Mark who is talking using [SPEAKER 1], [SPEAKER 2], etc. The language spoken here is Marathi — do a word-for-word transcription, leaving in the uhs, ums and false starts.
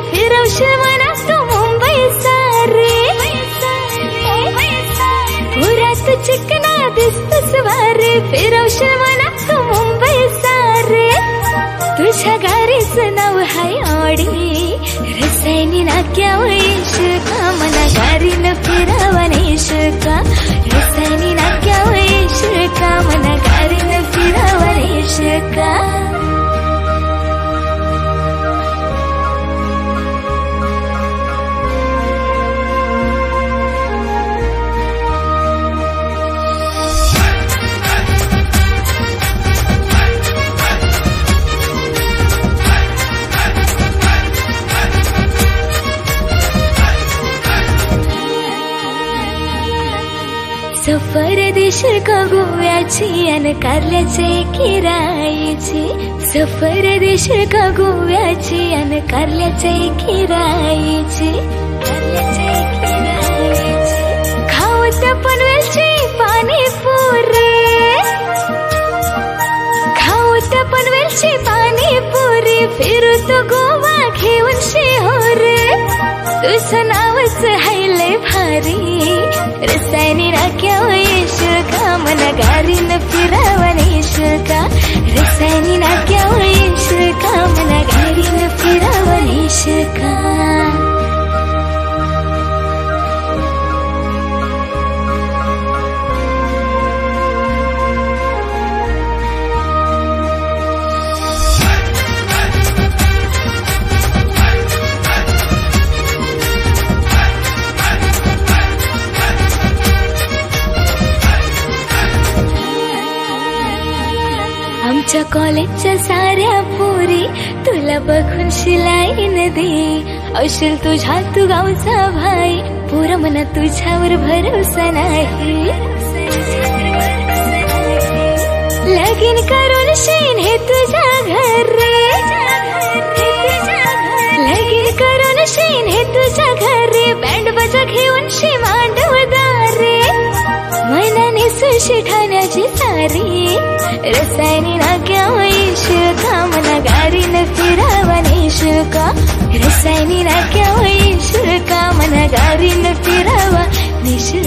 [SPEAKER 1] फिरवशील मना तू मुंबई सारे पुरात चिकना दिसतस वारे फिरवशील मना तू मुंबई सारे तुझ्या गाडीचं नाव हाय ऑडी रसायनी नाक्यावर येशील का मला गाडीनं फिरावं नेशील का रसायनी नाक्यावर येशील का मला गाडीनं फिरावं नेशील का सफर देशील का गोव्याची अन कारल्याचे किरायची सफर देशील का गोव्याची अन कारल्याचे किरायची कारल्याचे किरायची खावत पनवेलची पाणीपुरी खावत पनवेलची पाणीपुरी फिरत गोवा घेऊन शिहोर तुझं नावच हायलय भारी रसायनी नाक्यावर येशील का मला गाडीनं फिरावं नेशील का रसायनी नाक्यावर येशील का मला गाडीनं फिरावं नेशील का आमच्या कॉलेजच्या साऱ्या पोरी तुला बघून शिलाईन दे अशील तुझ्या तू गावचा भाई पोरं म्हणा तुझ्यावर भरोसा नाही लगीन करून शेन हे तुझ्या घरी लगीन करून शेन हे तुझ्या घरी बँड बाजा घेऊन शे मांडवदारे मनाने सुशी ठाण्याची सारी रसायनी नाक्यावर येशील का मला गाडीनं फिरावं नेशील का रसायनी नाक्यावर येशील का मला गाडीनं फिरावं नेशील